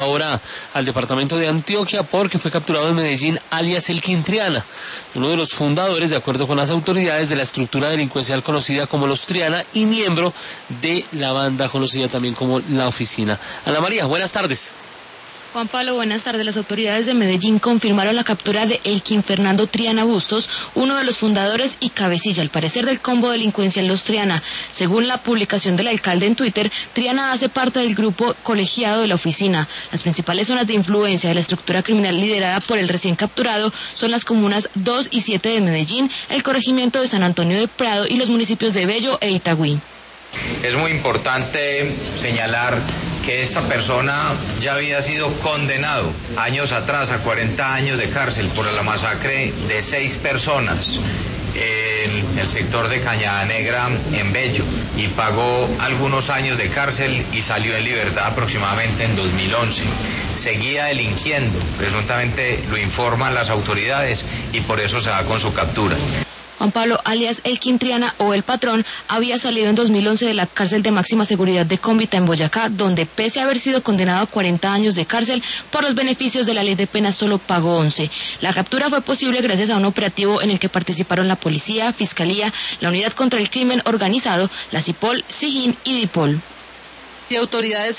Ahora al departamento de Antioquia porque fue capturado en Medellín alias Elkin Triana, uno de los fundadores, de acuerdo con las autoridades, de la estructura delincuencial conocida como Los Triana y miembro de la banda conocida también como La Oficina. Ana María, buenas tardes. Juan Pablo, buenas tardes. Las autoridades de Medellín confirmaron la captura de Elkin Fernando Triana Bustos, uno de los fundadores y cabecilla, al parecer, del combo delincuencial Los Triana. Según la publicación del alcalde en Twitter, Triana hace parte del grupo colegiado de La Oficina. Las principales zonas de influencia de la estructura criminal liderada por el recién capturado son las comunas 2 y 7 de Medellín, el corregimiento de San Antonio de Prado y los municipios de Bello e Itagüí. Es muy importante señalar que esta persona ya había sido condenado años atrás a 40 años de cárcel por la masacre de 6 personas en el sector de Cañada Negra en Bello, y pagó algunos años de cárcel y salió en libertad aproximadamente en 2011. Seguía delinquiendo, presuntamente lo informan las autoridades, y por eso se da con su captura. Juan Pablo, alias Elkin Triana o El Patrón, había salido en 2011 de la cárcel de máxima seguridad de Cómbita en Boyacá, donde pese a haber sido condenado a 40 años de cárcel por los beneficios de la ley de penas solo pagó 11. La captura fue posible gracias a un operativo en el que participaron la policía, fiscalía, la unidad contra el crimen organizado, la CIPOL, SIJIN y DIPOL. Y autoridades